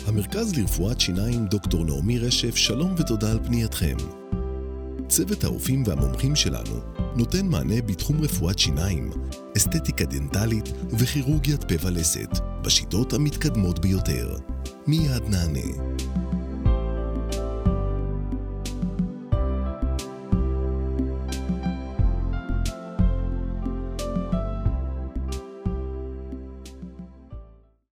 המרכז לרפואת שיניים דוקטור נעמי רשף, שלום ותודה על פנייתכם. צוות הרופאים והמומחים שלנו נותן מענה בתחום רפואת שיניים, אסתטיקה דנטלית וכירורגיית פה ולסת, בשיטות המתקדמות ביותר. מיד נענה.